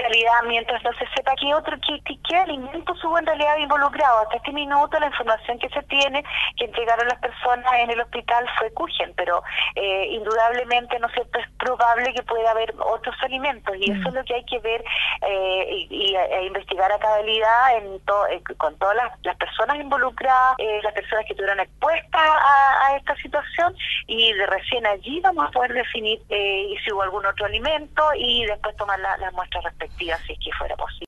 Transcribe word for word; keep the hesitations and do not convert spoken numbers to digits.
realidad, mientras no se sepa qué otro, qué, qué, qué alimentos hubo en realidad involucrado. Hasta este minuto la información que se tiene, que entregaron las personas en el hospital fue Kuchen, pero eh, indudablemente, ¿no es cierto?, es probable que pueda haber otros alimentos, y eso Mm. es lo que hay que ver eh, y, y e investigar a cabalidad en to, eh, con todas las, las personas involucradas, eh, las personas que estuvieron expuestas a, a esta situación, y de recién allí vamos a poder definir eh, si hubo algún otro alimento y después tomar la, las muestras respectivas si es que fuera posible.